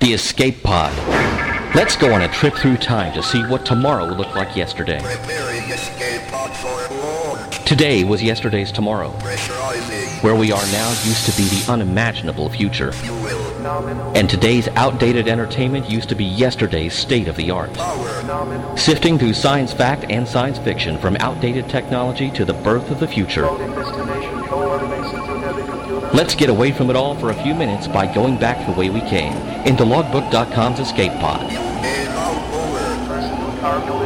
The Escape Pod. Let's go on a trip through time to see what tomorrow looked like yesterday. Preparing escape pod for launch. Today was yesterday's tomorrow. Pressurizing. Where we are now used to be the unimaginable future. You will. And today's outdated entertainment used to be yesterday's state-of-the-art. Power. Sifting through science fact and science fiction from outdated technology to the birth of the future. Let's get away from it all for a few minutes by going back the way we came, into Logbook.com's Escape Pod. And out over.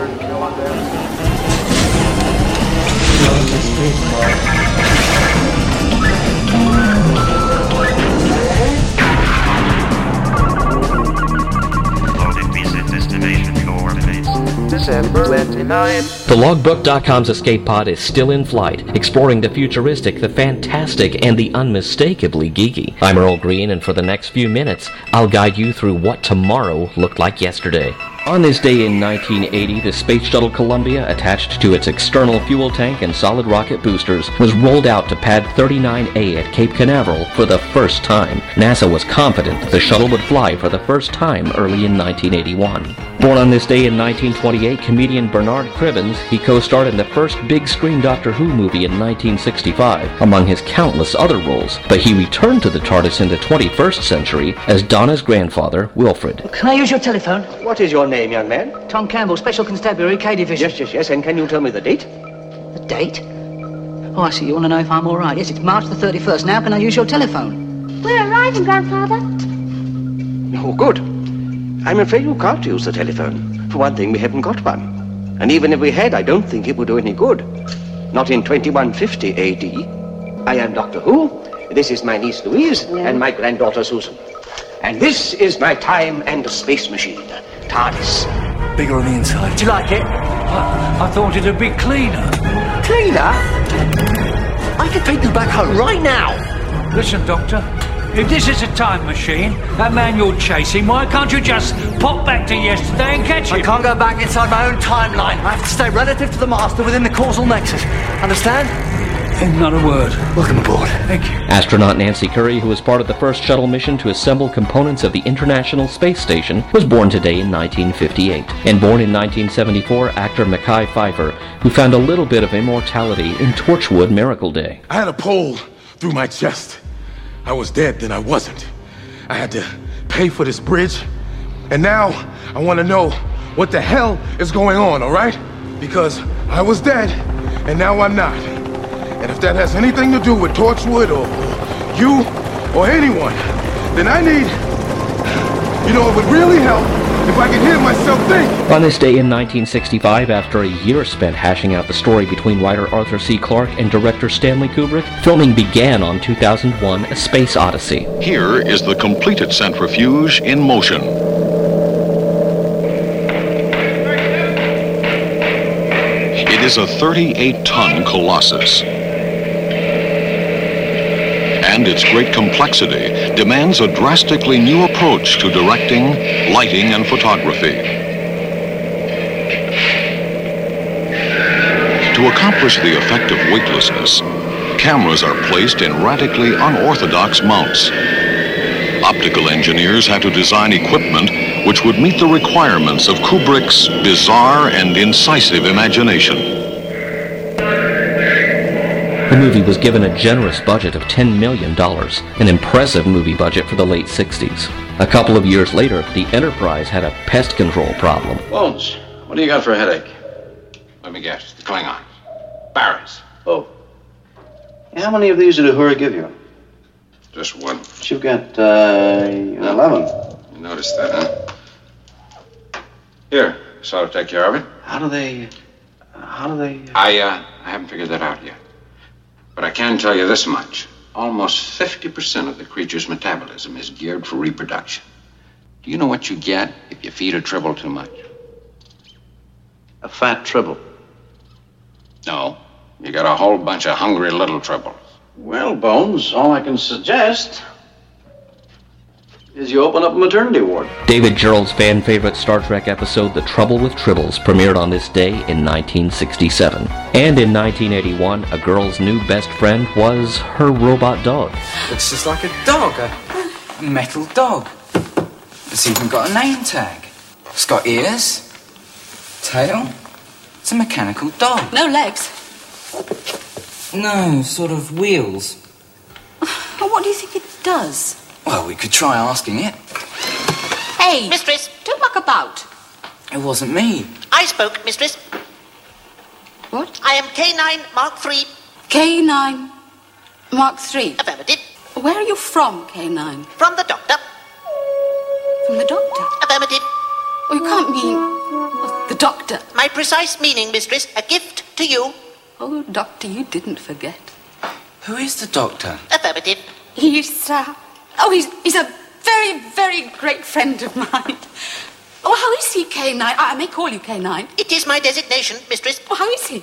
Loading visit destination coordinates. December 29th. The Logbook.com's Escape Pod is still in flight, exploring the futuristic, the fantastic, and the unmistakably geeky. I'm Earl Green, and for the next few minutes, I'll guide you through what tomorrow looked like yesterday. On this day in 1980, the Space Shuttle Columbia, attached to its external fuel tank and solid rocket boosters, was rolled out to Pad 39A at Cape Canaveral for the first time. NASA was confident that the shuttle would fly for the first time early in 1981. Born on this day in 1928, comedian Bernard Cribbins, he co-starred in the first big-screen Doctor Who movie in 1965, among his countless other roles, but he returned to the TARDIS in the 21st century as Donna's grandfather, Wilfred. Can I use your telephone? What is your name, young man? Tom Campbell, Special Constabulary, K Division. Yes. And can you tell me the date? The date? Oh, I see. You want to know if I'm all right. Yes, it's March the 31st. Now can I use your telephone? We're arriving, Grandfather. Oh, good. I'm afraid you can't use the telephone. For one thing, we haven't got one. And even if we had, I don't think it would do any good. Not in 2150 AD. I am Doctor Who. This is my niece Louise and my granddaughter Susan. And this is my time and space machine, TARDIS. Bigger on the inside. Do you like it? I thought it'd be cleaner. Cleaner? I could take you back home right now. Listen, Doctor, if this is a time machine, that man you're chasing, why can't you just pop back to yesterday and catch him? I can't go back inside my own timeline. I have to stay relative to the master within the causal nexus. Understand? Not a word. Welcome aboard. Thank you. Astronaut Nancy Curry, who was part of the first shuttle mission to assemble components of the International Space Station, was born today in 1958. And born in 1974, actor Mekhi Phifer, who found a little bit of immortality in Torchwood Miracle Day. I had a pole through my chest. I was dead, then I wasn't. I had to pay for this bridge. And now I want to know what the hell is going on, all right? Because I was dead, and now I'm not. And if that has anything to do with Torchwood or you or anyone, then I need, it would really help if I could hear myself think. On this day in 1965, after a year spent hashing out the story between writer Arthur C. Clarke and director Stanley Kubrick, filming began on 2001: A Space Odyssey. Here is the completed centrifuge in motion. It is a 38-ton colossus. And its great complexity demands a drastically new approach to directing, lighting, and photography. To accomplish the effect of weightlessness, cameras are placed in radically unorthodox mounts. Optical engineers had to design equipment which would meet the requirements of Kubrick's bizarre and incisive imagination. The movie was given a generous budget of $10 million, an impressive movie budget for the late 60s. A couple of years later, the Enterprise had a pest control problem. Bones, what do you got for a headache? Let me guess, the Klingons. Barons. Oh. How many of these did Uhura give you? Just one. But you've got, 11. You noticed that, huh? Here, so I'll take care of it. How do they... I haven't figured that out yet. But I can tell you this much. Almost 50% of the creature's metabolism is geared for reproduction. Do you know what you get if you feed a tribble too much? A fat tribble. No. You got a whole bunch of hungry little tribbles. Well, Bones, all I can suggest is you open up a maternity ward. David Gerrold's fan-favorite Star Trek episode, The Trouble with Tribbles, premiered on this day in 1967. And in 1981, a girl's new best friend was her robot dog. Looks just like a dog, a metal dog. It's even got a name tag. It's got ears, tail. It's a mechanical dog. No legs. No, sort of wheels. Well, what do you think it does? Well, we could try asking it. Hey, mistress, don't muck about. It wasn't me. I spoke, mistress. What? I am K9 Mark III. K9 Mark III. Affirmative. Where are you from, K9? From the doctor. From the doctor? Affirmative. Oh, you can't mean the doctor. My precise meaning, mistress, a gift to you. Oh, doctor, you didn't forget. Who is the doctor? Affirmative. He's a very, very great friend of mine. Oh, how is he, K9? I may call you K9. It is my designation, mistress. Oh, how is he?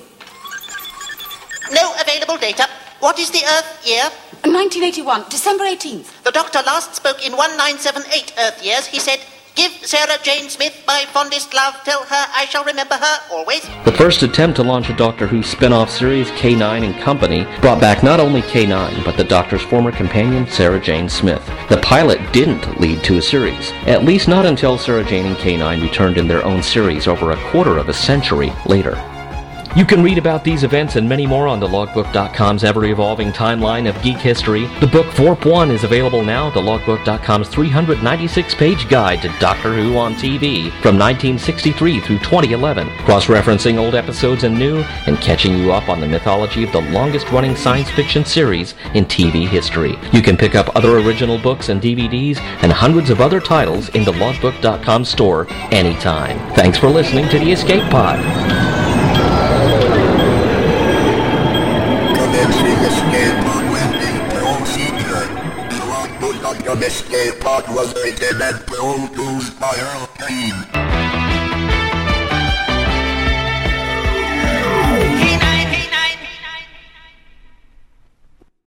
No available data. What is the Earth year? 1981, December 18th. The doctor last spoke in 1978 Earth years. He said, "Give Sarah Jane Smith my fondest love. Tell her I shall remember her always." The first attempt to launch a Doctor Who spin-off series, K9 and Company, brought back not only K9, but the Doctor's former companion, Sarah Jane Smith. The pilot didn't lead to a series, at least not until Sarah Jane and K9 returned in their own series over a quarter of a century later. You can read about these events and many more on the Logbook.com's ever-evolving timeline of geek history. The book Vorp 1 is available now, the Logbook.com's 396-page guide to Doctor Who on TV from 1963 through 2011, cross-referencing old episodes and new, and catching you up on the mythology of the longest-running science fiction series in TV history. You can pick up other original books and DVDs and hundreds of other titles in the Logbook.com store anytime. Thanks for listening to the Escape Pod. Escape Pod was written and produced by Earl Green.